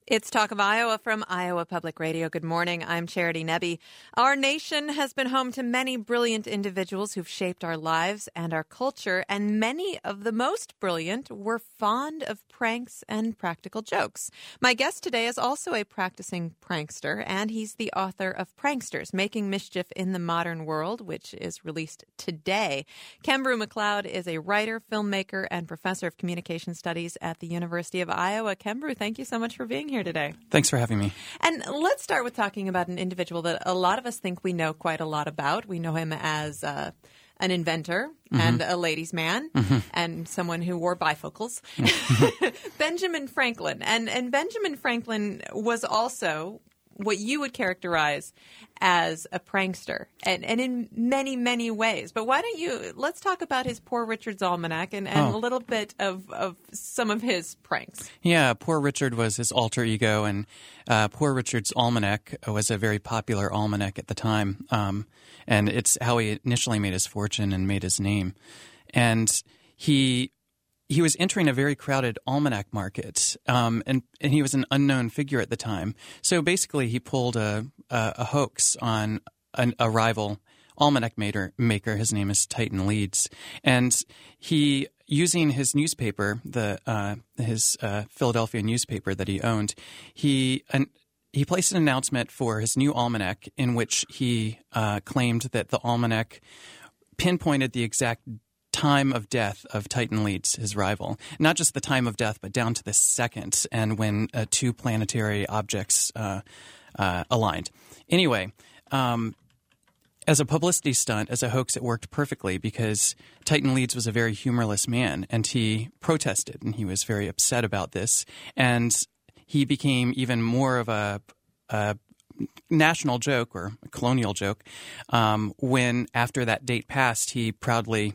It's Talk of Iowa from Iowa Public Radio. Good morning. I'm Charity Nebbe. Our nation has been home to many brilliant individuals who've shaped our lives and our culture, and many of the most brilliant were fond of pranks and practical jokes. My guest today is also a practicing prankster, and he's the author of Pranksters, Making Mischief in the Modern World, which is released today. Kembrew McLeod is a writer, filmmaker, and professor of communication studies at the University of Iowa. Kembrew, thank you so much for being here today. Thanks for having me. And let's start with talking about an individual that a lot of us think we know quite a lot about. We know him as an inventor and a ladies' man and someone who wore bifocals. Benjamin Franklin. And Benjamin Franklin was also what you would characterize as a prankster, and in many, many ways. But why don't let's talk about his Poor Richard's Almanac and a little bit of some of his pranks. Yeah, Poor Richard was his alter ego, and Poor Richard's Almanac was a very popular almanac at the time, and it's how he initially made his fortune and made his name. And he was entering a very crowded almanac market, and he was an unknown figure at the time. So basically, he pulled a hoax on a rival almanac maker. His name is Titan Leeds, and he, using his newspaper, his Philadelphia newspaper that he owned, he placed an announcement for his new almanac in which he claimed that the almanac pinpointed the exact time of death of Titan Leeds, his rival. Not just the time of death, but down to the second, and when two planetary objects aligned. Anyway, as a publicity stunt, as a hoax, it worked perfectly because Titan Leeds was a very humorless man, and he protested, and he was very upset about this, and he became even more of a national joke or a colonial joke when, after that date passed, he proudly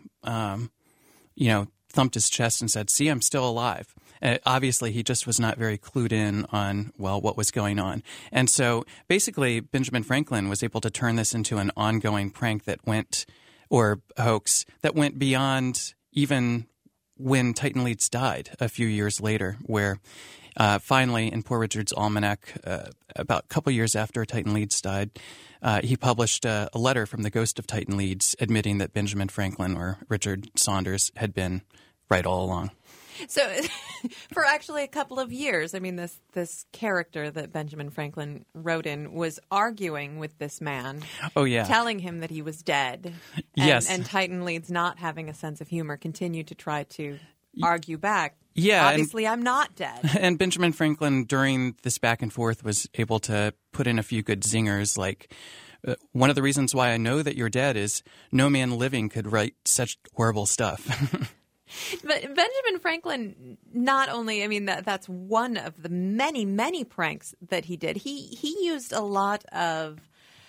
thumped his chest and said, "See, I'm still alive." Obviously, he just was not very clued in on, what was going on. And so basically, Benjamin Franklin was able to turn this into an ongoing prank or hoax that went beyond even when Titan Leeds died a few years later, where finally, in Poor Richard's Almanac, about a couple years after Titan Leeds died, he published a letter from the ghost of Titan Leeds admitting that Benjamin Franklin, or Richard Saunders, had been right all along. So for actually a couple of years, I mean, this character that Benjamin Franklin wrote in was arguing with this man. Oh, yeah. Telling him that he was dead. Yes. And Titan Leeds, not having a sense of humor, continued to try to argue back. Yeah. Obviously, I'm not dead. And Benjamin Franklin, during this back and forth, was able to put in a few good zingers, like, one of the reasons why I know that you're dead is no man living could write such horrible stuff. But Benjamin Franklin, not only, I mean, that's one of the many, many pranks that he did. He used a lot of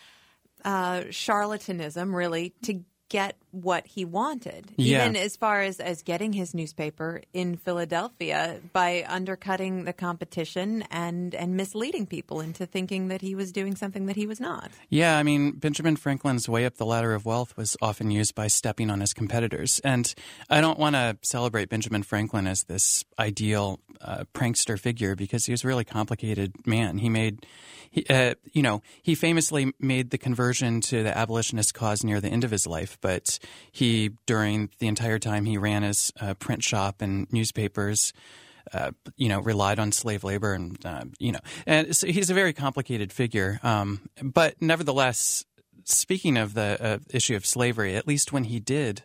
charlatanism, really, to get what he wanted, even as far as getting his newspaper in Philadelphia by undercutting the competition and misleading people into thinking that he was doing something that he was not. Yeah, I mean, Benjamin Franklin's way up the ladder of wealth was often used by stepping on his competitors. And I don't want to celebrate Benjamin Franklin as this ideal prankster figure because he was a really complicated man. He famously made the conversion to the abolitionist cause near the end of his life, but he, during the entire time he ran his print shop and newspapers, relied on slave labor and so he's a very complicated figure. But nevertheless, speaking of the issue of slavery, at least when he did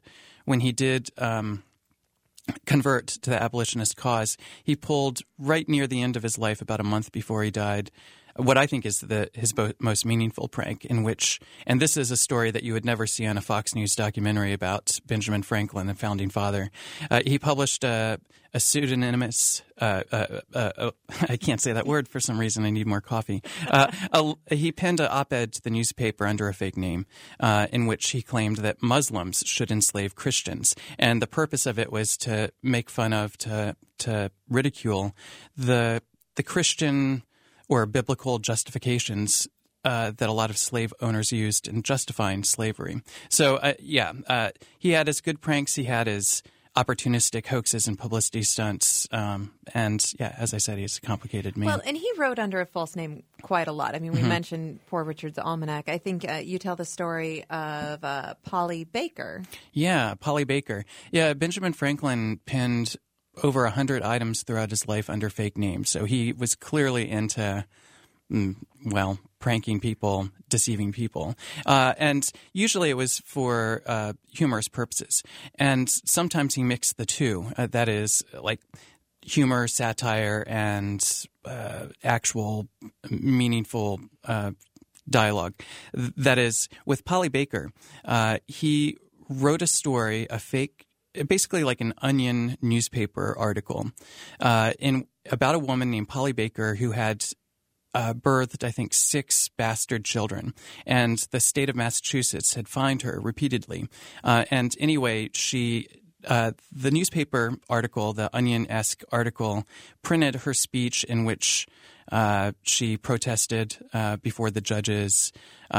convert to the abolitionist cause, he pulled right near the end of his life, about a month before he died, what I think is his most meaningful prank, in which, and this is a story that you would never see on a Fox News documentary about Benjamin Franklin, the founding father. He published a pseudonymous, I can't say that word for some reason, I need more coffee. He penned an op-ed to the newspaper under a fake name, in which he claimed that Muslims should enslave Christians. And the purpose of it was to make fun of, to ridicule the Christian or biblical justifications that a lot of slave owners used in justifying slavery. So, he had his good pranks. He had his opportunistic hoaxes and publicity stunts. And yeah, as I said, he's a complicated man. Well, and he wrote under a false name quite a lot. I mean, we mentioned Poor Richard's Almanac. I think you tell the story of Polly Baker. Yeah, Polly Baker. Yeah, Benjamin Franklin penned over 100 items throughout his life under fake names. So he was clearly into, pranking people, deceiving people. And usually it was for humorous purposes. And sometimes he mixed the two. That is, like humor, satire, and actual meaningful dialogue. That is, with Polly Baker, he wrote a story, a fake, basically like an Onion newspaper article, about a woman named Polly Baker who had birthed, I think, 6 bastard children, and the state of Massachusetts had fined her repeatedly. And anyway, the newspaper article, the Onion-esque article, printed her speech in which she protested before the judges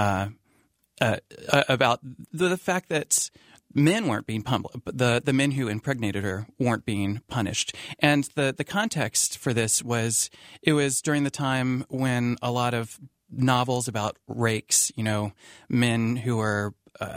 about the fact that men weren't being punished. The men who impregnated her weren't being punished. And the context for this was, it was during the time when a lot of novels about rakes, men who are,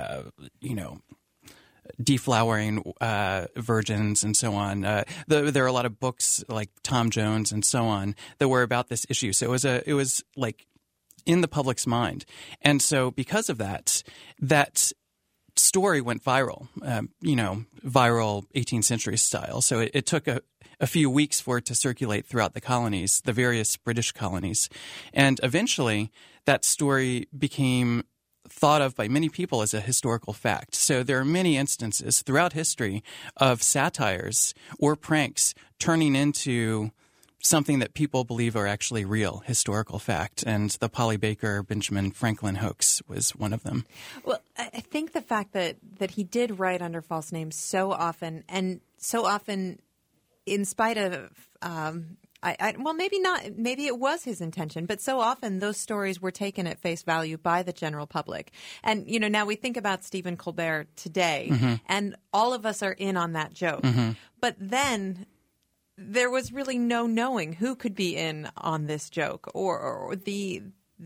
deflowering virgins and so on. There are a lot of books like Tom Jones and so on that were about this issue. So it was like in the public's mind. And so because of that story went viral, viral 18th century style. So it took a few weeks for it to circulate throughout the colonies, the various British colonies. And eventually that story became thought of by many people as a historical fact. So there are many instances throughout history of satires or pranks turning into something that people believe are actually real, historical fact. And the Polly Baker, Benjamin Franklin hoax was one of them. Well, I think the fact that he did write under false names so often, and so often in spite of, maybe not, maybe it was his intention, but so often those stories were taken at face value by the general public. And, now we think about Stephen Colbert today, and all of us are in on that joke. But then there was really no knowing who could be in on this joke, or the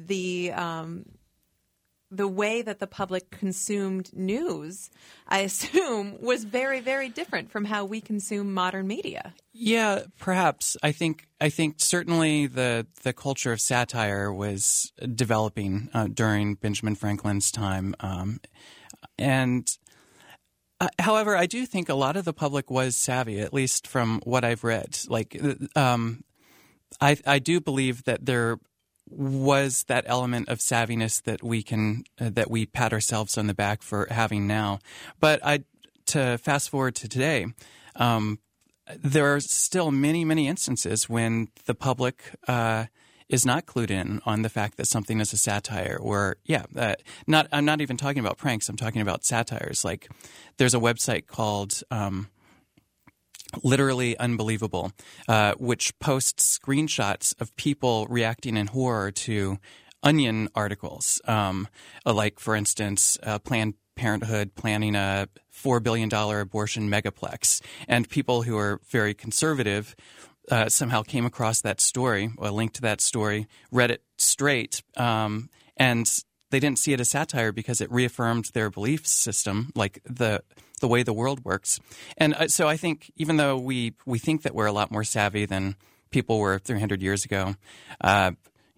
way that the public consumed news, I assume, was very, very different from how we consume modern media. Yeah, perhaps. I think certainly the culture of satire was developing during Benjamin Franklin's time, and. However, I do think a lot of the public was savvy, at least from what I've read. Like, I do believe that there was that element of savviness that we pat ourselves on the back for having now. But to fast forward to today, there are still many, many instances when the public is not clued in on the fact that something is a satire, or I'm not even talking about pranks. I'm talking about satires. Like, there's a website called Literally Unbelievable, which posts screenshots of people reacting in horror to Onion articles. Like, for instance, Planned Parenthood planning a $4 billion abortion megaplex, and people who are very conservative somehow came across that story, or a link to that story, read it straight, and they didn't see it as satire because it reaffirmed their belief system, like the way the world works. And so I think even though we think that we're a lot more savvy than people were 300 years ago, we're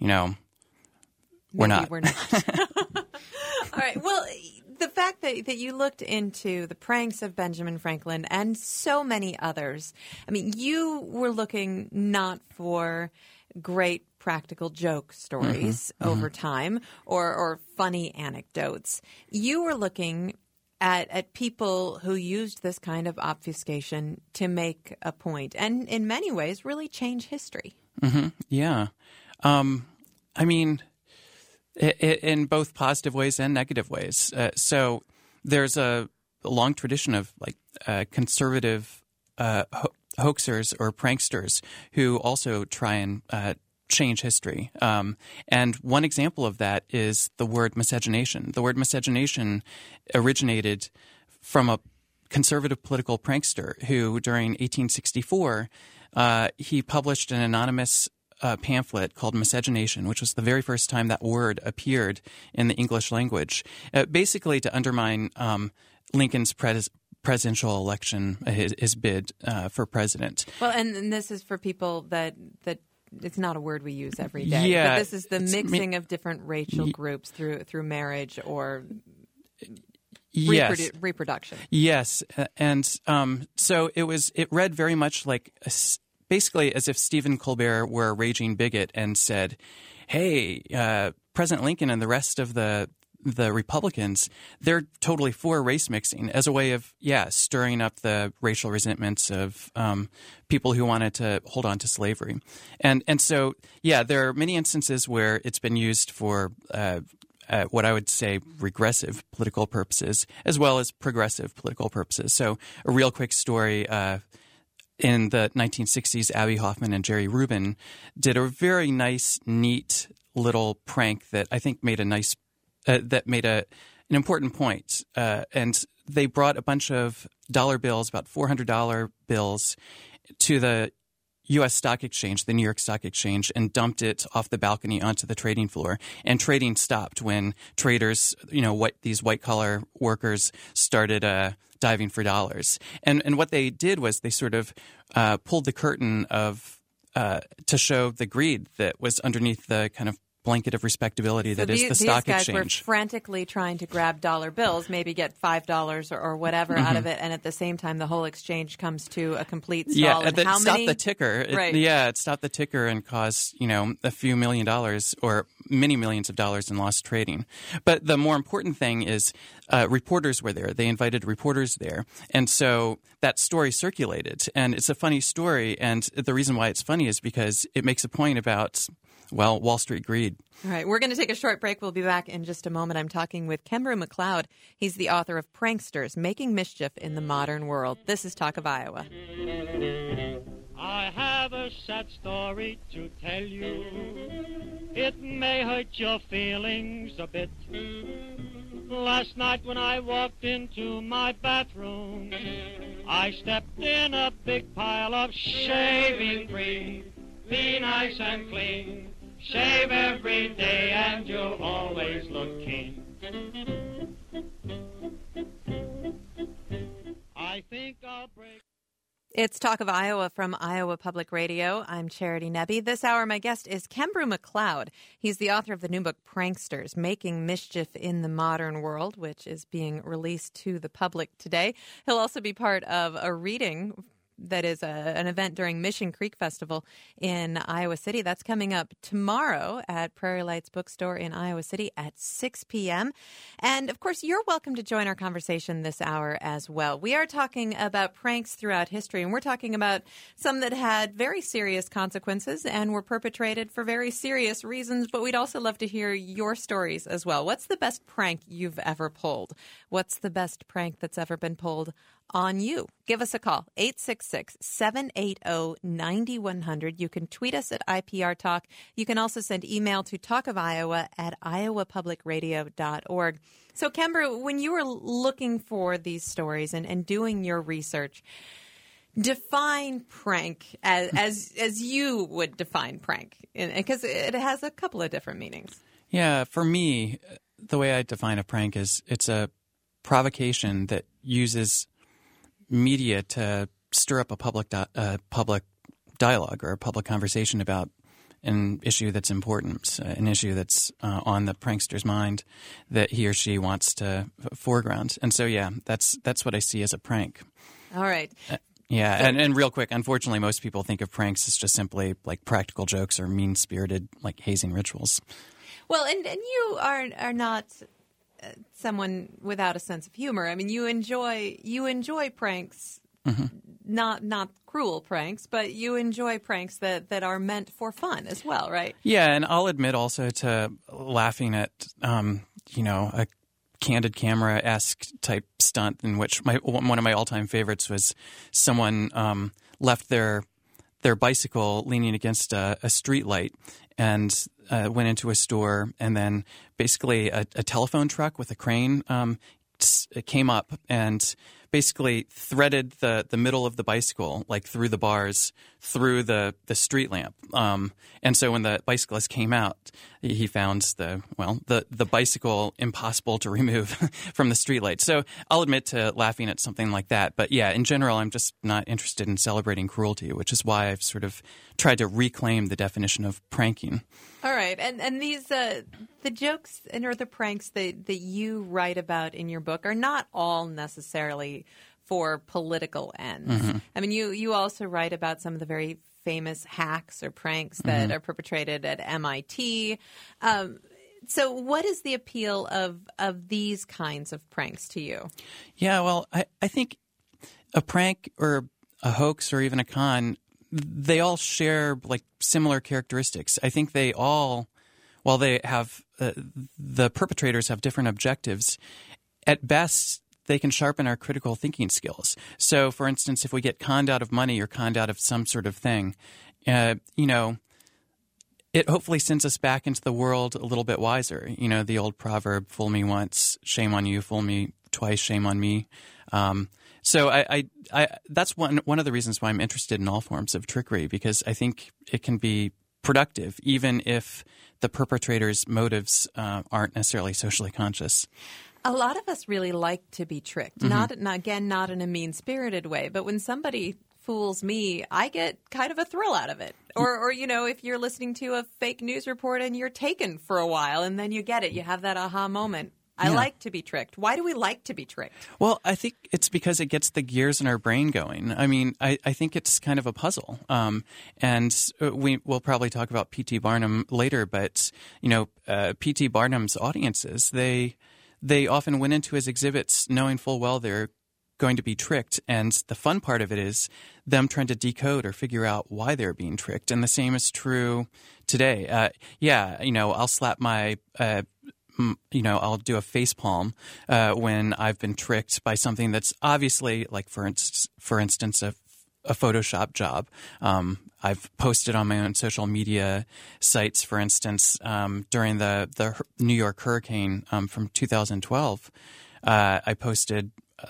not. We're not. All right. Well, the fact that you looked into the pranks of Benjamin Franklin and so many others, I mean, you were looking not for great practical joke stories over time or funny anecdotes. You were looking at people who used this kind of obfuscation to make a point and in many ways really change history. Yeah. I mean, in both positive ways and negative ways. So there's a long tradition of conservative hoaxers or pranksters who also try and change history. And one example of that is the word miscegenation. The word miscegenation originated from conservative political prankster who, during 1864, he published an anonymous pamphlet called Miscegenation, which was the very first time that word appeared in the English language, basically to undermine Lincoln's presidential election, his bid for president. Well, and this is for people that it's not a word we use every day. Yeah, but this is the mixing of different racial groups through marriage or reproduction. Yes, and so it read very much like basically as if Stephen Colbert were a raging bigot and said, "Hey, President Lincoln and the rest of the Republicans, they're totally for race mixing," as a way of, stirring up the racial resentments of people who wanted to hold on to slavery. And so, there are many instances where it's been used for what I would say regressive political purposes as well as progressive political purposes. So a real quick story, in the 1960s, Abby Hoffman and Jerry Rubin did a very nice, neat little prank that I think made an important point. And they brought a bunch of dollar bills, about $400 bills, to the U.S. Stock Exchange, the New York Stock Exchange, and dumped it off the balcony onto the trading floor. And trading stopped when traders, these white-collar workers started diving for dollars. And what they did was they sort of pulled the curtain of to show the greed that was underneath the kind of blanket of respectability that is the stock exchange. These guys were frantically trying to grab dollar bills, maybe get $5 or whatever out of it, and at the same time, the whole exchange comes to a complete stall. Yeah, it stopped the ticker. It stopped the ticker and caused a few $1 million or many millions of dollars in lost trading. But the more important thing is reporters were there. They invited reporters there, and so that story circulated. And it's a funny story, and the reason why it's funny is because it makes a point about Wall Street greed. All right, we're going to take a short break. We'll be back in just a moment. I'm talking with Kembrew McLeod. He's the author of Pranksters, Making Mischief in the Modern World. This is Talk of Iowa. I have a sad story to tell you. It may hurt your feelings a bit. Last night when I walked into my bathroom, I stepped in a big pile of shaving cream. Be nice and clean. Shave every day and you'll always look keen. I think I'll break. It's Talk of Iowa from Iowa Public Radio. I'm Charity Nebbe. This hour, my guest is Kembrew McLeod. He's the author of the new book, Pranksters, Making Mischief in the Modern World, which is being released to the public today. He'll also be part of a reading that is an event during Mission Creek Festival in Iowa City. That's coming up tomorrow at Prairie Lights Bookstore in Iowa City at 6 p.m. And, of course, you're welcome to join our conversation this hour as well. We are talking about pranks throughout history, and we're talking about some that had very serious consequences and were perpetrated for very serious reasons, but we'd also love to hear your stories as well. What's the best prank you've ever pulled? What's the best prank that's ever been pulled on you? Give us a call, 866-780-9100. You can tweet us at IPR Talk. You can also send email to talkofiowa@iowapublicradio.org. So, Kembrew, when you were looking for these stories and doing your research, define prank as you would define prank, because it has a couple of different meanings. Yeah, for me, the way I define a prank is it's a provocation that uses media to stir up a public dialogue or a public conversation about an issue that's important, an issue that's on the prankster's mind that he or she wants to foreground. And so, that's what I see as a prank. All right. And real quick, unfortunately, most people think of pranks as just simply like practical jokes or mean-spirited, like hazing rituals. Well, and you are not someone without a sense of humor. I mean, you enjoy pranks, not cruel pranks, but you enjoy pranks that are meant for fun as well, right? Yeah, and I'll admit also to laughing at a candid camera-esque type stunt in which one of my all-time favorites was someone left their bicycle leaning against a street light and went into a store, and then basically a telephone truck with a crane came up and basically threaded the middle of the bicycle, like through the bars, through the street lamp. And so when the bicyclist came out, he found the bicycle impossible to remove from the streetlight. So I'll admit to laughing at something like that. But yeah, in general, I'm just not interested in celebrating cruelty, which is why I've sort of tried to reclaim the definition of pranking. All right. And these the jokes or the pranks that you write about in your book are not all necessarily for political ends. Mm-hmm. I mean, you also write about some of the very famous hacks or pranks that are perpetrated at MIT. So what is the appeal of these kinds of pranks to you? Yeah, well, I think a prank or a hoax or even a con, they all share like similar characteristics. I think they all, while they have the perpetrators have different objectives, at best they can sharpen our critical thinking skills. So, for instance, if we get conned out of money or conned out of some sort of thing, it hopefully sends us back into the world a little bit wiser. You know, the old proverb, fool me once, shame on you, fool me twice, shame on me. So I that's one of the reasons why I'm interested in all forms of trickery, because I think it can be productive, even if the perpetrator's motives aren't necessarily socially conscious. A lot of us really like to be tricked, not in a mean-spirited way, but when somebody fools me, I get kind of a thrill out of it. Or if you're listening to a fake news report and you're taken for a while and then you get it, you have that aha moment. I like to be tricked. Why do we like to be tricked? Well, I think it's because it gets the gears in our brain going. I mean, I think it's kind of a puzzle. And we'll probably talk about P.T. Barnum later, but, P.T. Barnum's audiences, they often went into his exhibits knowing full well they're going to be tricked. And the fun part of it is them trying to decode or figure out why they're being tricked. And the same is true today. I'll slap my I'll do a face palm when I've been tricked by something that's obviously, like, for instance, a Photoshop job. I've posted on my own social media sites, for instance, during the New York hurricane from 2012. I posted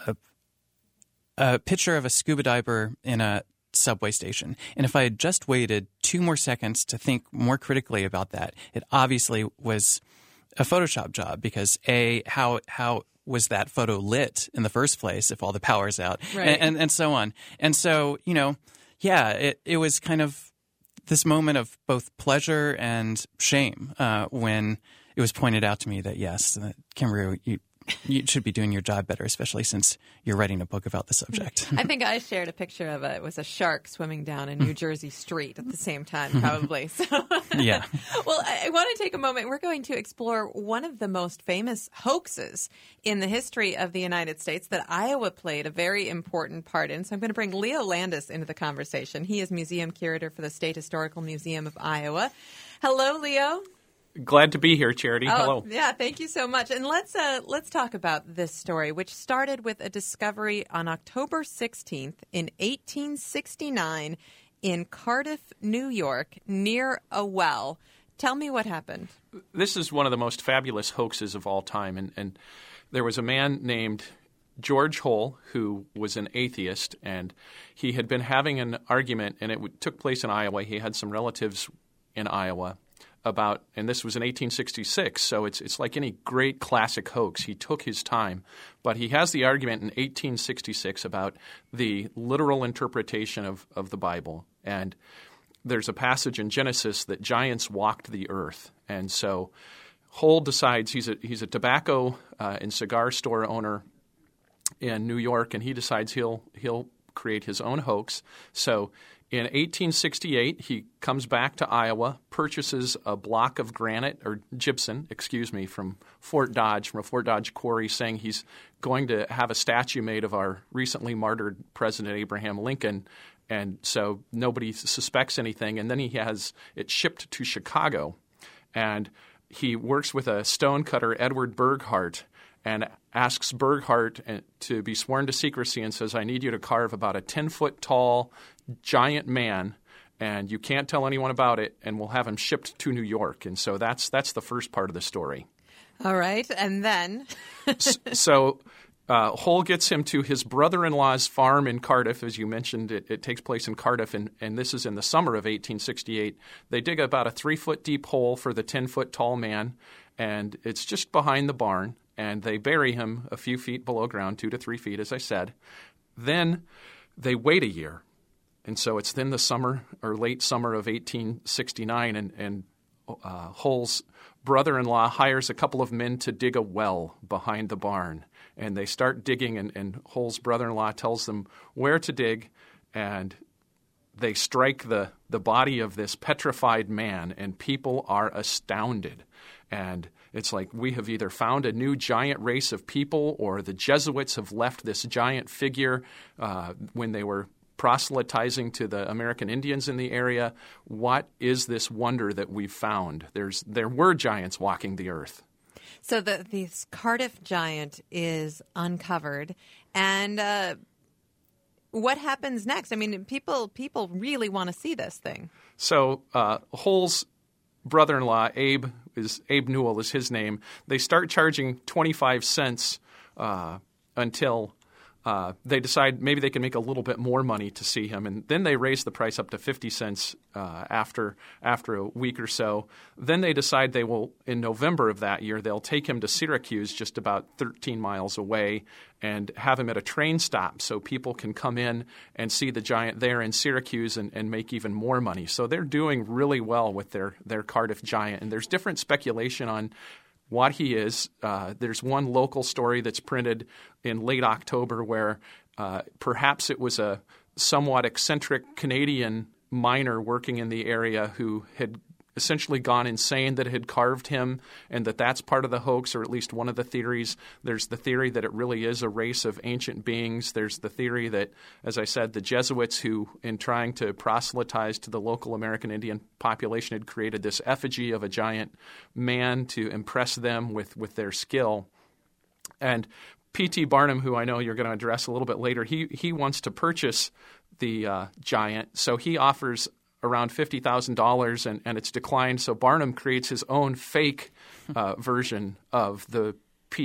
a picture of a scuba diver in a subway station. And if I had just waited 2 more seconds to think more critically about that, it obviously was a Photoshop job, because how was that photo lit in the first place if all the power's out, right, and so on. And so, it was kind of this moment of both pleasure and shame when it was pointed out to me that, yes, Kim Rue, you should be doing your job better, especially since you're writing a book about the subject. I think I shared a picture of it was a shark swimming down a New Jersey street at the same time, probably. So, yeah. Well, I want to take a moment. We're going to explore one of the most famous hoaxes in the history of the United States that Iowa played a very important part in. So I'm going to bring Leo Landis into the conversation. He is museum curator for the State Historical Museum of Iowa. Hello, Leo. Glad to be here, Charity. Hello. Yeah, thank you so much. And let's talk about this story, which started with a discovery on October 16th in 1869 in Cardiff, New York, near a well. Tell me what happened. This is one of the most fabulous hoaxes of all time. And there was a man named George Hull, who was an atheist, and he had been having an argument, and it took place in Iowa. He had some relatives in Iowa about, and this was in 1866, so it's like any great classic hoax. He took his time, but he has the argument in 1866 about the literal interpretation of the Bible. And there's a passage in Genesis that giants walked the earth, and so Hull decides he's a tobacco and cigar store owner in New York, and he decides he'll create his own hoax. So in 1868, he comes back to Iowa, purchases a block of granite or gypsum, from Fort Dodge, from a Fort Dodge quarry, saying he's going to have a statue made of our recently martyred President Abraham Lincoln, and so nobody suspects anything. And then he has it shipped to Chicago, and he works with a stonecutter, Edward Burghardt, and asks Burghardt to be sworn to secrecy and says, I need you to carve about a 10-foot tall giant man, and you can't tell anyone about it, and we'll have him shipped to New York. And so that's the first part of the story. All right, and then? So Hull gets him to his brother-in-law's farm in Cardiff. As you mentioned, it takes place in Cardiff, and this is in the summer of 1868. They dig about a 3-foot deep hole for the 10-foot tall man, and it's just behind the barn, and they bury him a few feet below ground, 2 to 3 feet, as I said. Then they wait a year, and so it's then the summer or late summer of 1869, and Hull's brother-in-law hires a couple of men to dig a well behind the barn. And they start digging, and Hull's brother-in-law tells them where to dig, and they strike the body of this petrified man, and people are astounded. And it's like, we have either found a new giant race of people, or the Jesuits have left this giant figure when they were proselytizing to the American Indians in the area. What is this wonder that we've found? There were giants walking the earth. So this Cardiff giant is uncovered, and what happens next? I mean, people really want to see this thing. So Hull's brother-in-law, Abe Newell is his name. They start charging 25 cents until they decide maybe they can make a little bit more money to see him, and then they raise the price up to 50 cents after a week or so. Then they decide they will, in November of that year, they'll take him to Syracuse, just about 13 miles away, and have him at a train stop so people can come in and see the giant there in Syracuse and make even more money. So they're doing really well with their Cardiff giant, and there's different speculation on what he is. There's one local story that's printed in late October where perhaps it was a somewhat eccentric Canadian miner working in the area who had essentially gone insane that had carved him, and that's part of the hoax, or at least one of the theories. There's the theory that it really is a race of ancient beings. There's the theory that, as I said, the Jesuits, who in trying to proselytize to the local American Indian population, had created this effigy of a giant man to impress them with their skill. And P.T. Barnum, who I know you're going to address a little bit later, he wants to purchase the giant, so he offers around $50,000, and it's declined. So Barnum creates his own fake version of the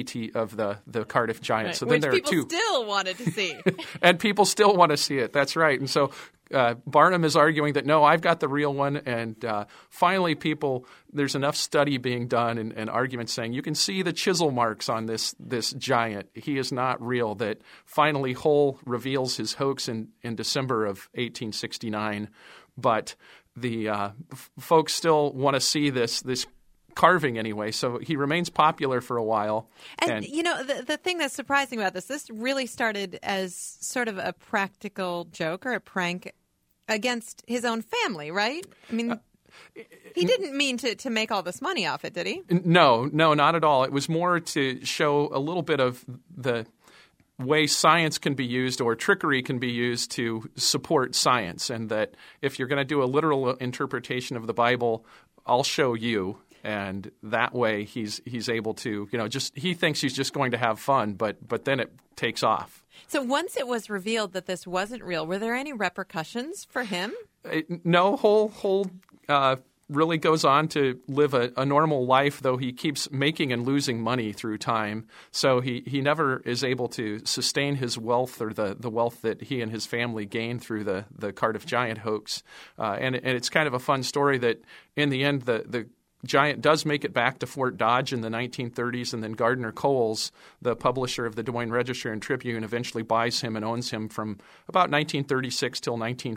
the Cardiff giant. Right. So then Which people still wanted to see. And people still want to see it. That's right. And so Barnum is arguing that, no, I've got the real one. And finally, there's enough study being done and arguments saying you can see the chisel marks on this giant. He is not real. That finally Hull reveals his hoax in December of 1869. But the folks still want to see this carving anyway, so he remains popular for a while. And you know, the thing that's surprising about this really started as sort of a practical joke or a prank against his own family, right? I mean, he didn't mean to make all this money off it, did he? No, not at all. It was more to show a little bit of the way science can be used, or trickery can be used to support science, and that if you're going to do a literal interpretation of the Bible, I'll show you. And that way he's able to, he thinks he's just going to have fun, but then it takes off. So once it was revealed that this wasn't real, were there any repercussions for him? No, Hull really goes on to live a normal life, though he keeps making and losing money through time. So he never is able to sustain his wealth, or the wealth that he and his family gained through the Cardiff Giant hoax. And it's kind of a fun story that in the end the Giant does make it back to Fort Dodge in the 1930s, and then Gardner Coles, the publisher of the Des Moines Register and Tribune, eventually buys him and owns him from about 1936 till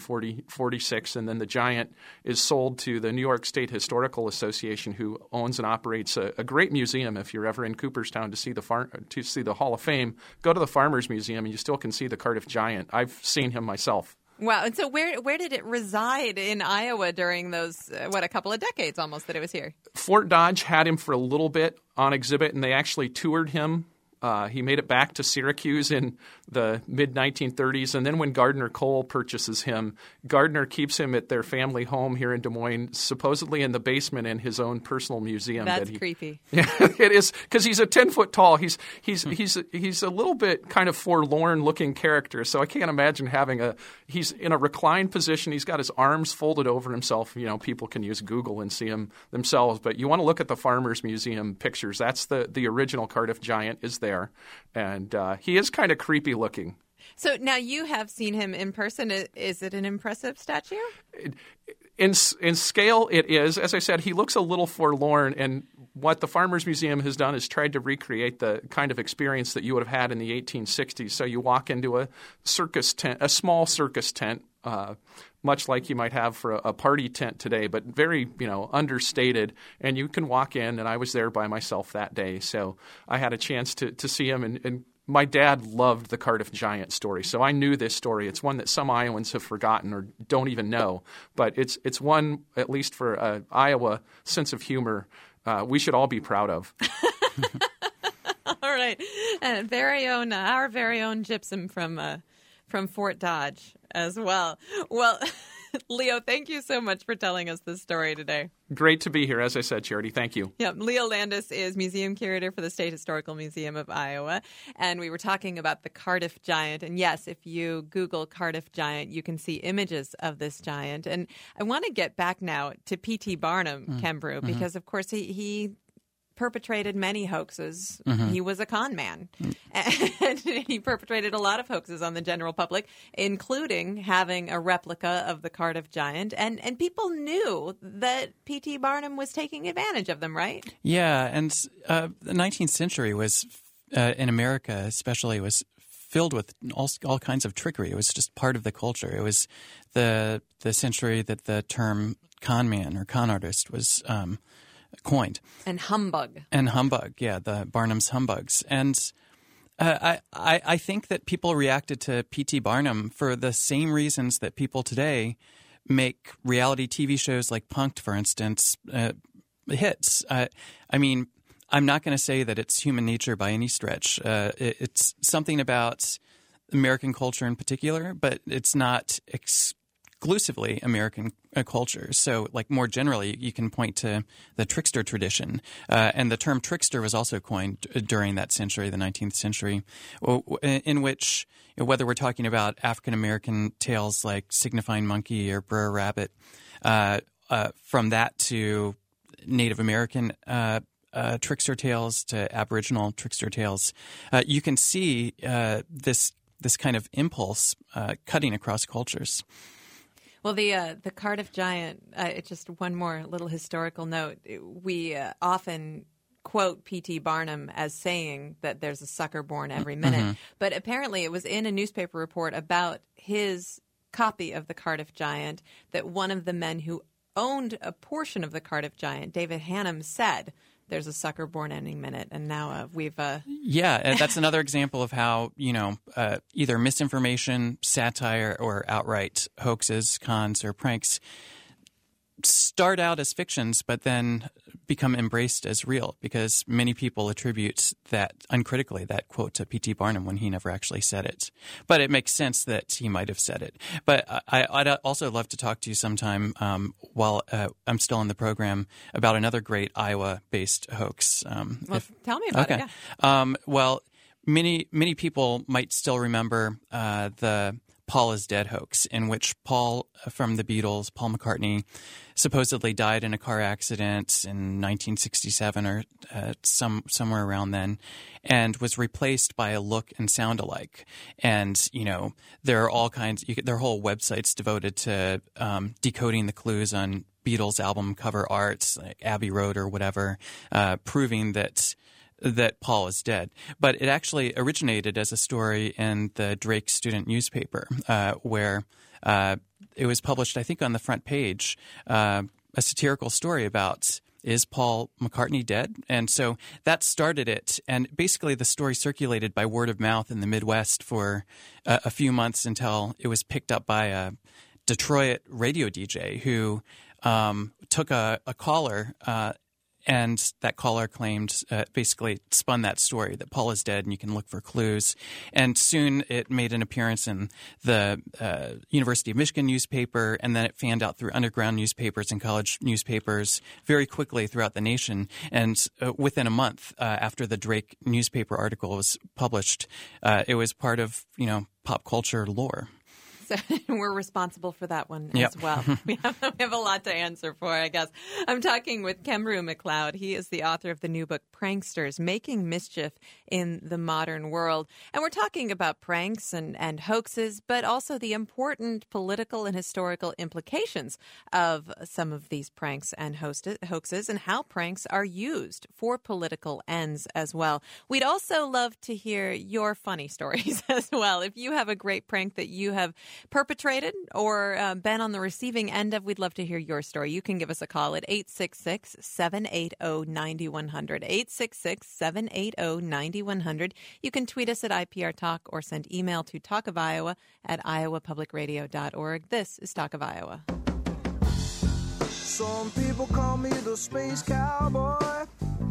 1946, and then the Giant is sold to the New York State Historical Association, who owns and operates a great museum. If you're ever in Cooperstown to see the Hall of Fame, go to the Farmers Museum, and you still can see the Cardiff Giant. I've seen him myself. Wow. And so where did it reside in Iowa during those, a couple of decades almost that it was here? Fort Dodge had him for a little bit on exhibit, and they actually toured him. He made it back to Syracuse in the mid-1930s, and then when Gardner Cole purchases him, Gardner keeps him at their family home here in Des Moines, supposedly in the basement in his own personal museum. That's creepy. Yeah, it is, because he's a 10-foot tall. He's a little bit kind of forlorn-looking character, so I can't imagine he's in a reclined position. He's got his arms folded over himself. People can use Google and see him themselves, but you want to look at the Farmers Museum pictures. That's the original Cardiff Giant is there. there. And he is kind of creepy looking. So now you have seen him in person. Is it an impressive statue? In scale, it is. As I said, he looks a little forlorn, and what the Farmers Museum has done is tried to recreate the kind of experience that you would have had in the 1860s. So you walk into a circus tent, a small circus tent, much like you might have for a party tent today, but very, understated. And you can walk in, and I was there by myself that day. So I had a chance to see him, and my dad loved the Cardiff Giant story, so I knew this story. It's one that some Iowans have forgotten or don't even know, but it's one, at least for Iowa sense of humor, we should all be proud of. All right, our very own Gypsum from Fort Dodge as well. Well, Leo, thank you so much for telling us this story today. Great to be here, as I said, Charity. Thank you. Yep. Leo Landis is museum curator for the State Historical Museum of Iowa. And we were talking about the Cardiff Giant. And yes, if you Google Cardiff Giant, you can see images of this giant. And I want to get back now to P.T. Barnum, Kembrew, because, of course, he perpetrated many hoaxes. He was a con man. And he perpetrated a lot of hoaxes on the general public, including having a replica of the Cardiff Giant. And people knew that P.T. Barnum was taking advantage of them, right? Yeah, and the 19th century was, in America especially, was filled with all kinds of trickery. It was just part of the culture. It was the century that the term con man or con artist was coined. And humbug. Yeah, the Barnum's humbugs. And I think that people reacted to P.T. Barnum for the same reasons that people today make reality TV shows like Punk'd, for instance, hits. I mean, I'm not going to say that it's human nature by any stretch. It's something about American culture in particular, but it's not exclusively American culture. So, like, more generally, you can point to the trickster tradition. And the term trickster was also coined during that century, the 19th century, in which, whether we're talking about African-American tales like Signifying Monkey or Brer Rabbit, from that to Native American trickster tales to Aboriginal trickster tales, you can see this kind of impulse cutting across cultures. Well, the Cardiff Giant, just one more little historical note. We often quote P.T. Barnum as saying that there's a sucker born every minute. But apparently it was in a newspaper report about his copy of the Cardiff Giant that one of the men who owned a portion of the Cardiff Giant, David Hannum, said there's a sucker born any minute. And now we've... Yeah, and that's another example of how, either misinformation, satire, or outright hoaxes, cons, or pranks start out as fictions but then become embraced as real, because many people attribute that uncritically, that quote, to P.T. Barnum when he never actually said it. But it makes sense that he might have said it. But I'd also love to talk to you sometime while I'm still in the program about another great Iowa-based hoax. Tell me about it, yeah. Well, many people might still remember the Paul is Dead hoax, in which Paul from the Beatles, Paul McCartney, supposedly died in a car accident in 1967 or somewhere around then, and was replaced by a look and sound alike. And, there are all kinds, there are whole websites devoted to decoding the clues on Beatles album cover art, like Abbey Road or whatever, proving that Paul is dead. But it actually originated as a story in the Drake student newspaper, where it was published, I think, on the front page, a satirical story about, is Paul McCartney dead? And so that started it. And basically the story circulated by word of mouth in the Midwest for a few months until it was picked up by a Detroit radio DJ who took a caller and that caller claimed, basically spun that story that Paul is dead and you can look for clues. And soon it made an appearance in the University of Michigan newspaper, and then it fanned out through underground newspapers and college newspapers very quickly throughout the nation. And within a month after the Drake newspaper article was published, it was part of, pop culture lore. So we're responsible for that one Yep. as well. We have a lot to answer for, I guess. I'm talking with Kemru McLeod. He is the author of the new book, Pranksters, Making Mischief in the Modern World. And we're talking about pranks and hoaxes, but also the important political and historical implications of some of these pranks and hoaxes and how pranks are used for political ends as well. We'd also love to hear your funny stories as well. If you have a great prank that you have perpetrated or been on the receiving end of, we'd love to hear your story. You can give us a call at 866-780-9100, 866-780-9100. You can tweet us at IPR Talk or send email to talkofiowa@iowapublicradio.org. This is Talk of Iowa. Some people call me the space cowboy.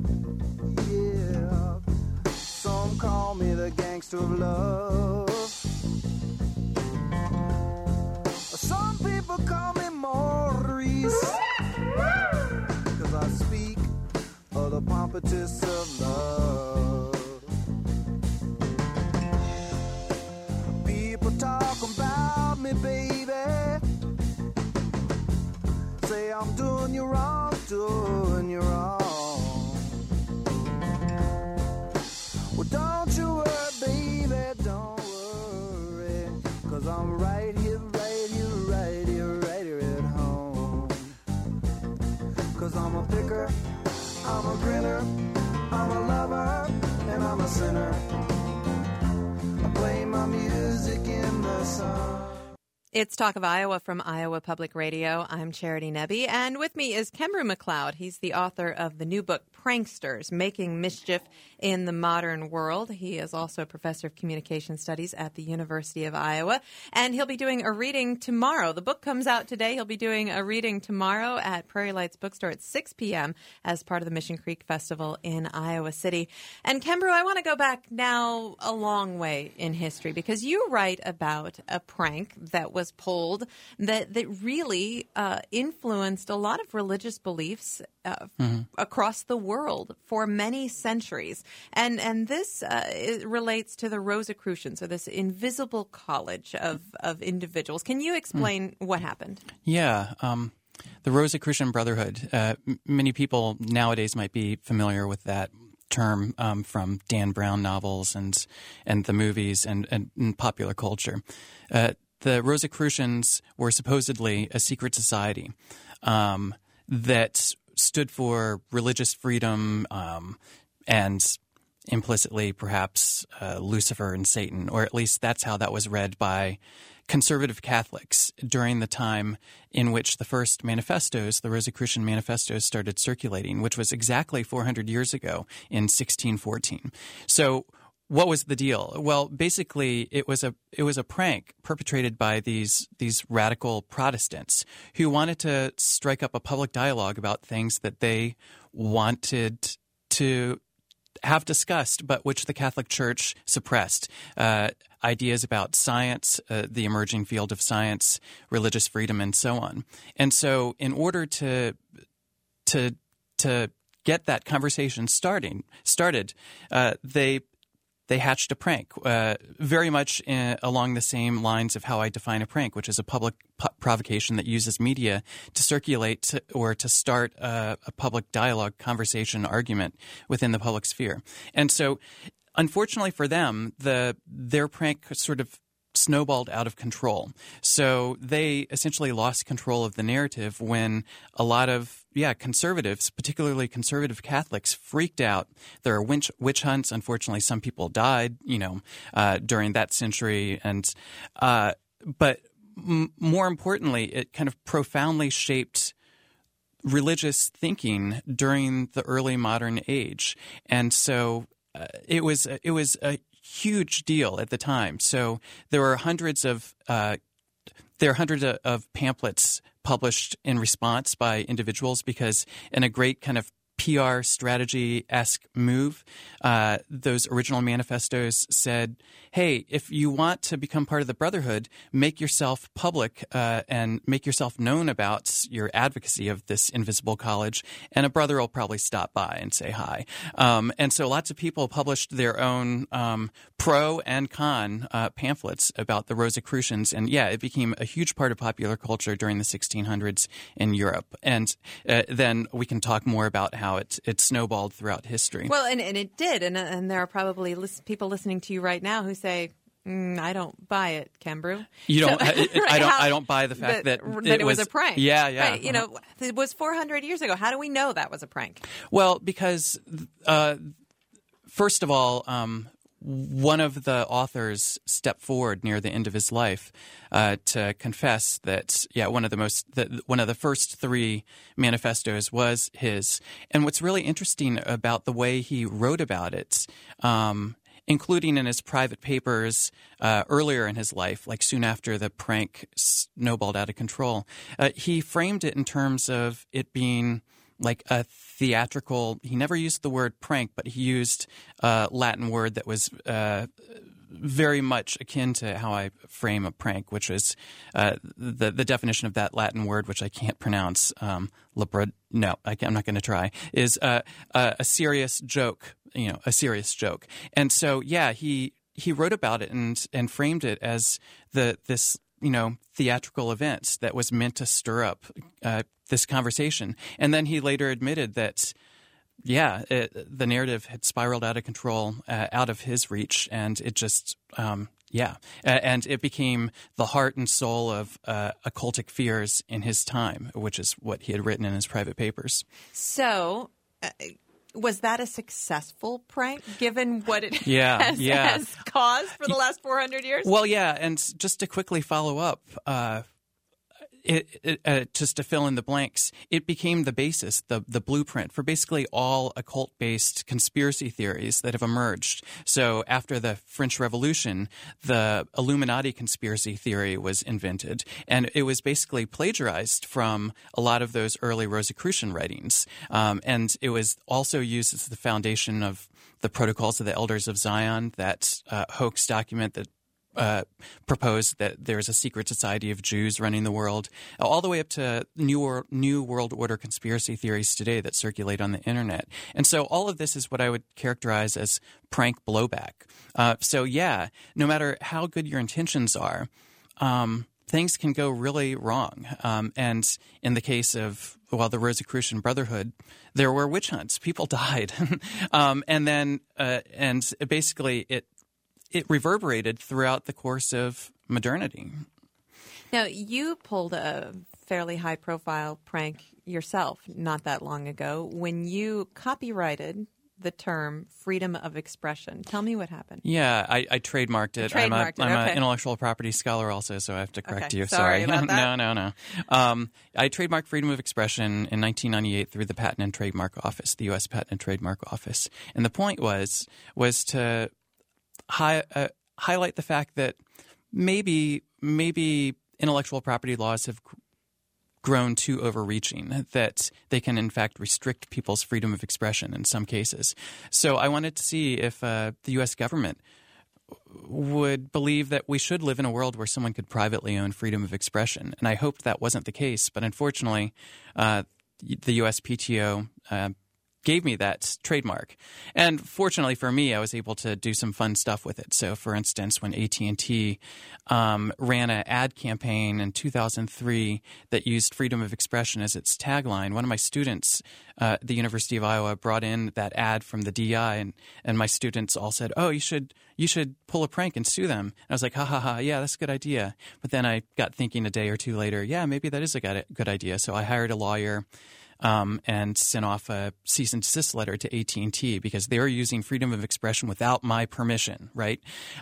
Yeah. Some call me the gangster of love. Some people call me Maurice, 'cause I speak of the pompatus of love. People talk about me, baby. Say I'm doing you wrong, doing you wrong. Well, don't you worry, baby, don't worry, 'cause I'm right here, right here, right here, right here at home. 'Cause I'm a picker, I'm a grinner, I'm a lover, and I'm a sinner. I play my music in the sun. It's Talk of Iowa from Iowa Public Radio. I'm Charity Nebbe, and with me is Kemru McLeod. He's the author of the new book, Pranksters, Making Mischief in the Modern World. He is also a professor of communication studies at the University of Iowa, and he'll be doing a reading tomorrow. The book comes out today. He'll be doing a reading tomorrow at Prairie Lights Bookstore at 6 p.m. as part of the Mission Creek Festival in Iowa City. And Kemru, I want to go back now a long way in history, because you write about a prank that was pulled that really influenced a lot of religious beliefs across the world for many centuries. And this it relates to the Rosicrucians, or this invisible college of individuals. Can you explain what happened? Yeah. The Rosicrucian Brotherhood. Many people nowadays might be familiar with that term from Dan Brown novels and the movies and popular culture. The Rosicrucians were supposedly a secret society that stood for religious freedom and implicitly perhaps Lucifer and Satan, or at least that's how that was read by conservative Catholics during the time in which the first manifestos, the Rosicrucian manifestos, started circulating, which was exactly 400 years ago in 1614. So what was the deal? Well, basically, it was a prank perpetrated by these radical Protestants who wanted to strike up a public dialogue about things that they wanted to have discussed, but which the Catholic Church suppressed. Ideas about science, the emerging field of science, religious freedom, and so on. And so, in order to get that conversation started, they hatched a prank, very much along the same lines of how I define a prank, which is a public provocation that uses media to circulate or to start a public dialogue, conversation, argument within the public sphere. And so, unfortunately for them, their prank sort of snowballed out of control. So they essentially lost control of the narrative when a lot of conservatives, particularly conservative Catholics, freaked out. There are witch hunts. Unfortunately, some people died, during that century. And but more importantly, it kind of profoundly shaped religious thinking during the early modern age. And so it was a huge deal at the time. So there were hundreds of pamphlets published in response by individuals, because in a great kind of PR strategy-esque move. Those original manifestos said, hey, if you want to become part of the Brotherhood, make yourself public and make yourself known about your advocacy of this invisible college, and a brother will probably stop by and say hi. And so lots of people published their own pro and con pamphlets about the Rosicrucians, and it became a huge part of popular culture during the 1600s in Europe. And then we can talk more about how it snowballed throughout history. Well, and it did, and there are probably people listening to you right now who say, I don't buy it, Kembrew. You don't. I don't buy the fact that it was a prank. Yeah. Right. It was 400 years ago. How do we know that was a prank? Well, because first of all, one of the authors stepped forward near the end of his life to confess that one of the first three manifestos was his. And what's really interesting about the way he wrote about it, including in his private papers earlier in his life, like soon after the prank snowballed out of control, he framed it in terms of it being like a theatrical. He never used the word prank, but he used a Latin word that was very much akin to how I frame a prank, which is the definition of that Latin word, which I can't pronounce. I'm not going to try. Is a serious joke. A serious joke. And so, he wrote about it and framed it as this theatrical event that was meant to stir up this conversation. And then he later admitted that, the narrative had spiraled out of control, out of his reach, and it just, and it became the heart and soul of occultic fears in his time, which is what he had written in his private papers. So, was that a successful prank, given what it has caused for the last 400 years? Well, and just to quickly follow up, just to fill in the blanks, it became the basis, the blueprint for basically all occult-based conspiracy theories that have emerged. So after the French Revolution, the Illuminati conspiracy theory was invented, and it was basically plagiarized from a lot of those early Rosicrucian writings. And it was also used as the foundation of the Protocols of the Elders of Zion, that hoax document that proposed that there's a secret society of Jews running the world, all the way up to New World Order conspiracy theories today that circulate on the internet. And so all of this is what I would characterize as prank blowback. No matter how good your intentions are, things can go really wrong. And in the case of, the Rosicrucian Brotherhood, there were witch hunts. People died. And basically it reverberated throughout the course of modernity. Now, you pulled a fairly high-profile prank yourself not that long ago when you copyrighted the term freedom of expression. Tell me what happened. Yeah, I trademarked it. I'm an intellectual property scholar also, so I have to correct you. Sorry about that. No. I trademarked freedom of expression in 1998 through the Patent and Trademark Office, the U.S. Patent and Trademark Office. And the point was to highlight the fact that maybe intellectual property laws have grown too overreaching, that they can in fact restrict people's freedom of expression in some cases. So I wanted to see if the U.S. government would believe that we should live in a world where someone could privately own freedom of expression. And I hoped that wasn't the case, but unfortunately the USPTO gave me that trademark. And fortunately for me, I was able to do some fun stuff with it. So, for instance, when AT&T ran an ad campaign in 2003 that used freedom of expression as its tagline, one of my students at the University of Iowa brought in that ad from the DI, and my students all said, "Oh, you should pull a prank and sue them." And I was like, "Ha ha ha, yeah, that's a good idea." But then I got thinking a day or two later, yeah, maybe that is a good idea. So I hired a lawyer and sent off a cease and desist letter to AT&T because they were using freedom of expression without my permission, right?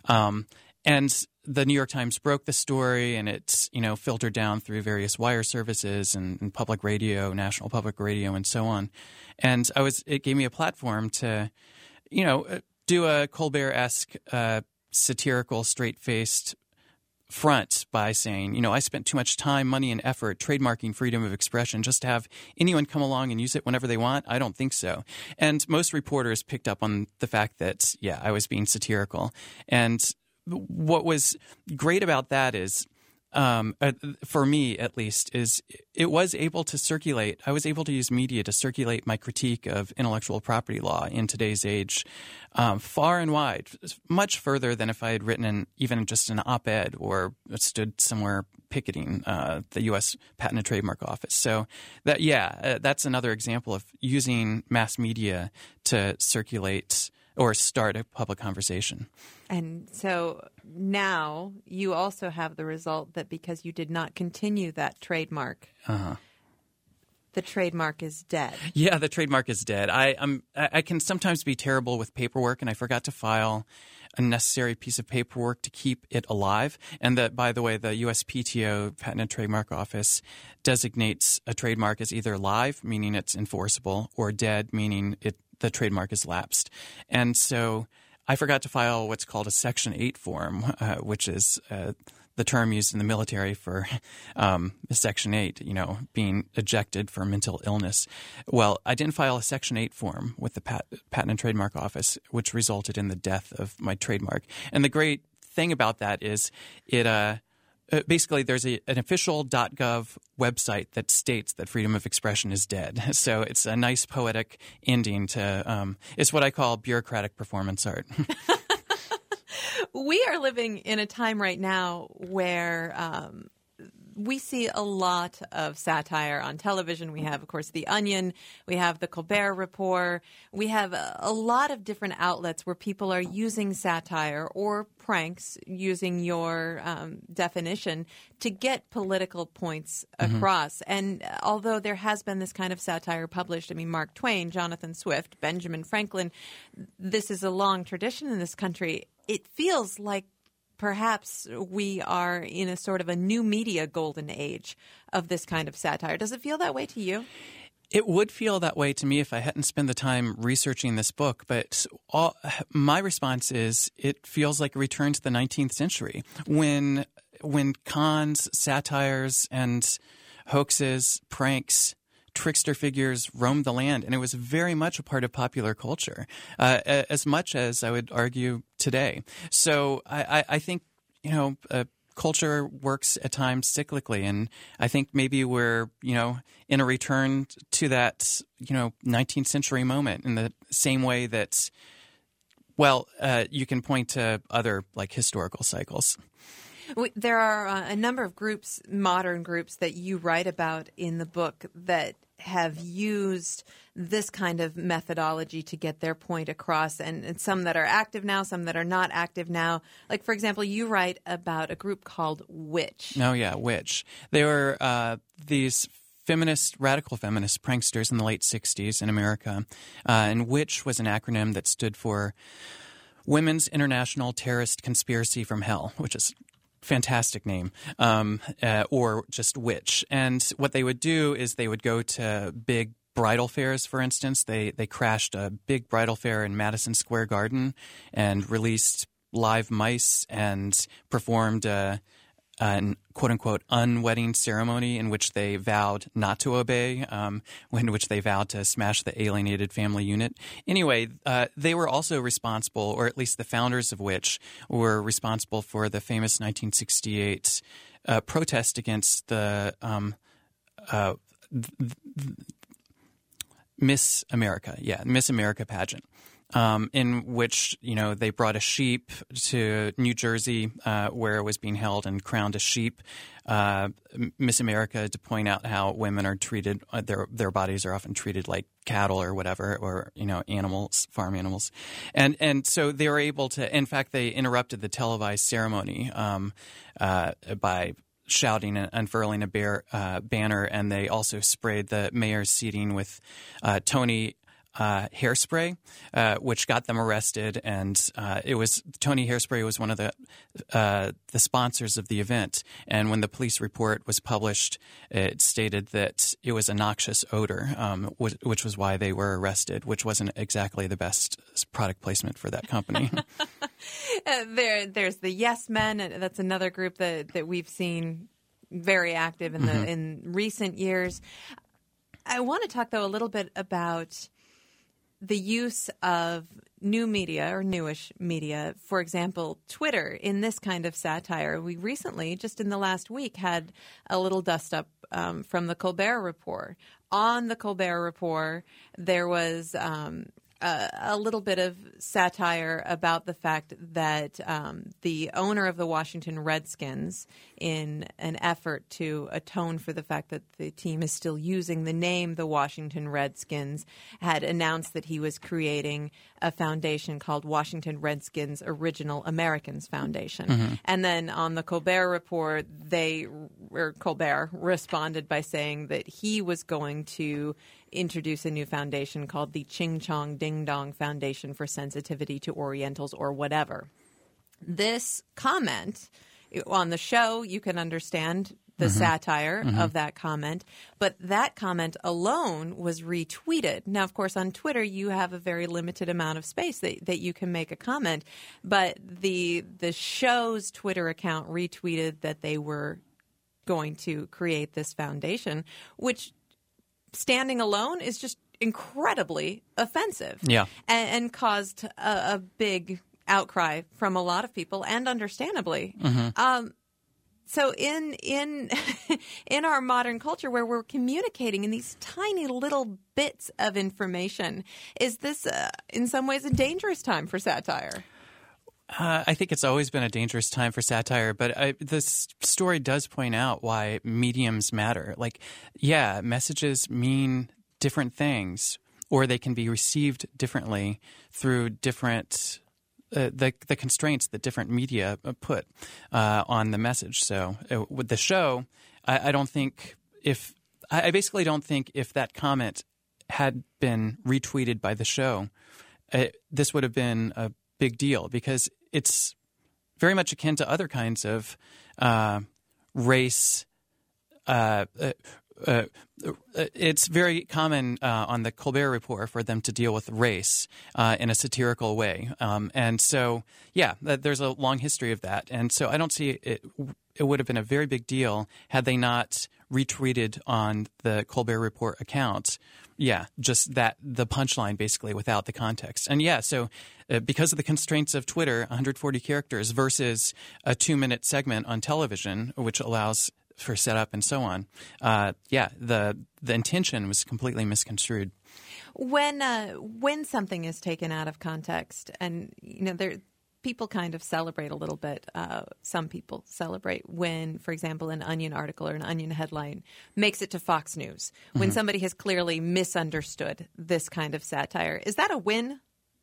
And the New York Times broke the story, and it's filtered down through various wire services and public radio, National Public Radio, and so on. And it gave me a platform to, do a Colbert-esque, satirical, straight-faced front by saying, I spent too much time, money, and effort trademarking freedom of expression just to have anyone come along and use it whenever they want? I don't think so. And most reporters picked up on the fact that, I was being satirical. And what was great about that is, for me at least, is it was able to circulate. I was able to use media to circulate my critique of intellectual property law in today's age far and wide, much further than if I had written even just an op-ed or stood somewhere picketing the U.S. Patent and Trademark Office. So that's another example of using mass media to circulate or start a public conversation. And so now you also have the result that because you did not continue that trademark, the trademark is dead. Yeah, the trademark is dead. I can sometimes be terrible with paperwork, and I forgot to file a necessary piece of paperwork to keep it alive. And that, by the way, the USPTO, Patent and Trademark Office, designates a trademark as either live, meaning it's enforceable, or dead, meaning the trademark is lapsed. And so I forgot to file what's called a Section 8 form, which is the term used in the military for Section 8, being ejected for mental illness. Well, I didn't file a Section 8 form with the Patent and Trademark Office, which resulted in the death of my trademark. And the great thing about that is basically, there's an official .gov website that states that freedom of expression is dead. So it's a nice poetic ending to it's what I call bureaucratic performance art. We are living in a time right now where we see a lot of satire on television. We have, of course, The Onion. We have The Colbert Report. We have a lot of different outlets where people are using satire or pranks, using your definition, to get political points across. And although there has been this kind of satire published, Mark Twain, Jonathan Swift, Benjamin Franklin, this is a long tradition in this country. It feels like perhaps we are in a sort of a new media golden age of this kind of satire. Does it feel that way to you? It would feel that way to me if I hadn't spent the time researching this book. But my response is it feels like a return to the 19th century when cons, satires, and hoaxes, pranks, trickster figures roamed the land, and it was very much a part of popular culture, as much as I would argue today. So I think, culture works at times cyclically, and I think maybe we're, in a return to that, 19th century moment in the same way that, you can point to other historical cycles. There are a number of groups, modern groups, that you write about in the book that have used this kind of methodology to get their point across, and some that are active now, some that are not active now. Like, for example, you write about a group called Witch. Oh, yeah, Witch. They were these radical feminist pranksters in the late 60s in America, and Witch was an acronym that stood for Women's International Terrorist Conspiracy from Hell, which is fantastic name, or just Witch. And what they would do is they would go to big bridal fairs, for instance. They crashed a big bridal fair in Madison Square Garden and released live mice and performed an quote-unquote unwedding ceremony in which they vowed not to obey, in which they vowed to smash the alienated family unit. Anyway, they were also responsible, or at least the founders of which were responsible for the famous 1968 protest against the Miss America pageant. In which, they brought a sheep to New Jersey where it was being held and crowned a sheep, Miss America, to point out how women are treated, their bodies are often treated like cattle or whatever, or, animals, farm animals. And so they were able to, in fact, they interrupted the televised ceremony by shouting and unfurling a banner, and they also sprayed the mayor's seating with Tony hairspray, which got them arrested, and it was Tony Hairspray was one of the sponsors of the event. And when the police report was published, it stated that it was a noxious odor, which was why they were arrested, which wasn't exactly the best product placement for that company. There's the Yes Men. That's another group that we've seen very active in recent years. I want to talk, though, a little bit about the use of new media or newish media, for example, Twitter, in this kind of satire. We recently, just in the last week, had a little dust-up from the Colbert Report. On the Colbert Report, there was a little bit of satire about the fact that the owner of the Washington Redskins, in an effort to atone for the fact that the team is still using the name the Washington Redskins, had announced that he was creating a foundation called Washington Redskins Original Americans Foundation. And then on the Colbert Report, Colbert responded by saying that he was going to introduce a new foundation called the Ching Chong Ding Dong Foundation for Sensitivity to Orientals, or whatever. This comment on the show, you can understand the satire of that comment, but that comment alone was retweeted. Now, of course, on Twitter, you have a very limited amount of space that you can make a comment, but the show's Twitter account retweeted that they were going to create this foundation, which standing alone is just incredibly offensive. Yeah. And caused a big outcry from a lot of people, and understandably. So in in our modern culture, where we're communicating in these tiny little bits of information, is this in some ways a dangerous time for satire? I think it's always been a dangerous time for satire, but this story does point out why mediums matter. Like, yeah, messages mean different things, or they can be received differently through different the constraints that different media put on the message. So with the show, I basically don't think if that comment had been retweeted by the show, this would have been a big deal, because it's very much akin to other kinds of race. It's very common on the Colbert Report for them to deal with race in a satirical way. And so, yeah, there's a long history of that. And so I don't see it would have been a very big deal had they not retweeted on the Colbert Report account. Yeah, just the punchline basically without the context. And yeah, so because of the constraints of Twitter, 140 characters versus a 2-minute segment on television, which allows for setup and so on. The intention was completely misconstrued. When something is taken out of context, and people kind of celebrate a little bit. Some people celebrate when, for example, an Onion article or an Onion headline makes it to Fox News. When somebody has clearly misunderstood this kind of satire. Is that a win?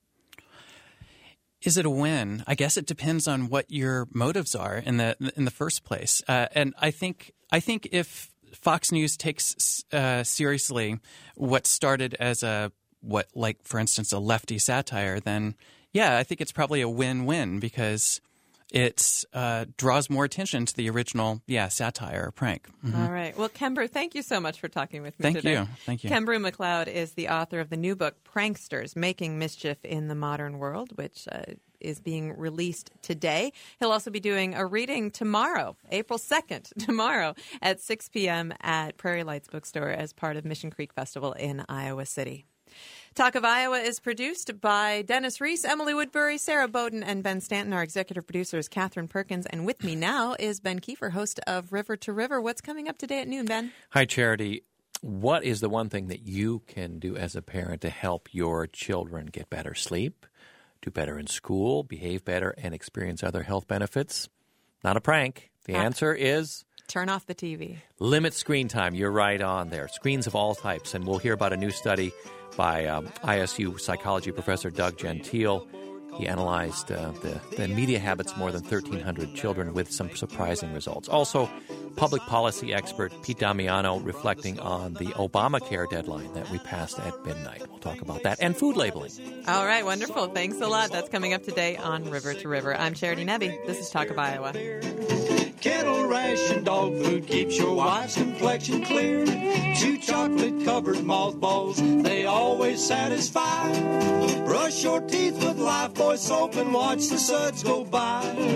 Is it a win? I guess it depends on what your motives are in the first place. And I think if Fox News takes seriously what started as for instance, a lefty satire, then yeah, I think it's probably a win-win, because it draws more attention to the original, satire or prank. All right. Well, Kembrew, thank you so much for talking with me today. Thank you. Kembrew McLeod is the author of the new book, Pranksters, Making Mischief in the Modern World, which is being released today. He'll also be doing a reading tomorrow, April 2nd, tomorrow at 6 p.m. at Prairie Lights Bookstore as part of Mission Creek Festival in Iowa City. Talk of Iowa is produced by Dennis Reese, Emily Woodbury, Sarah Bowden, and Ben Stanton. Our executive producer is Catherine Perkins. And with me now is Ben Kiefer, host of River to River. What's coming up today at noon, Ben? Hi, Charity. What is the one thing that you can do as a parent to help your children get better sleep, do better in school, behave better, and experience other health benefits? Not a prank. The answer is... turn off the TV. Limit screen time. You're right on there. Screens of all types. And we'll hear about a new study by ISU psychology professor Doug Gentile. He analyzed the media habits of more than 1,300 children with some surprising results. Also, public policy expert Pete Damiano reflecting on the Obamacare deadline that we passed at midnight. We'll talk about that. And food labeling. All right, wonderful. Thanks a lot. That's coming up today on River to River. I'm Charity Nebbe. This is Talk of Iowa. Kennel ration dog food keeps your wife's complexion clear. Chew chocolate-covered mothballs, they always satisfy. Brush your teeth with Lifebuoy soap and watch the suds go by.